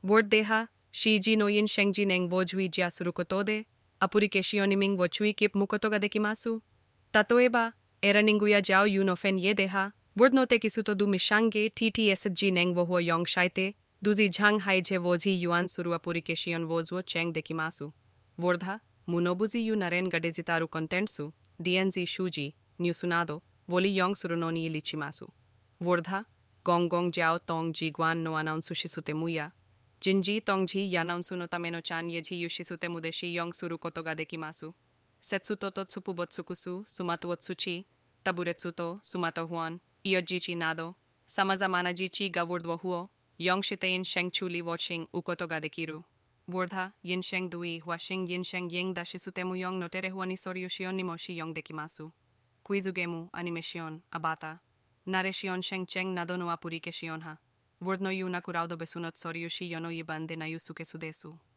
Word deha, shiji no yin shengji neng wojui jia surukotode, apurikeshioniming wochui kip mukotoga dekimasu. Tatoeba, era ninguya jiao yunofen ye deha, word no te kisuto du mishange ttsg neng wohuo yong shaite, duzi jang haije wozi yuan suru apurikeshion wozwo cheng dekimasu. Wordha, munobuzi yu naren gadezitaru contentsu, dnz shuji, nyusunado, woli yong surunoni ilichimasu. Wordha, gong gong jiao tong ji guan no announce shisute muya. Jinji tongji yanaunsu no tameno chan yeji yushisute mudeshi yong suru kotoga dekimasu. Setsuto totsupu botsukusu, sumatu otsuchi, taburetsuto, sumato huan, iojichi nado, samazamana jichi gawurdwo huo, yong shitein sheng chuli watching ukotoga dekiru. Wordha, yin sheng dui, huashing yin sheng ying dashisute mu yong notere huani soryushion ni moshi yong dekimasu. Kuizugemu, animation, abata. Nareshion sheng cheng nado no apurikeshion ha. Word no yu nakuraudo besunot soryushi yono yibande na yusuke sudesu.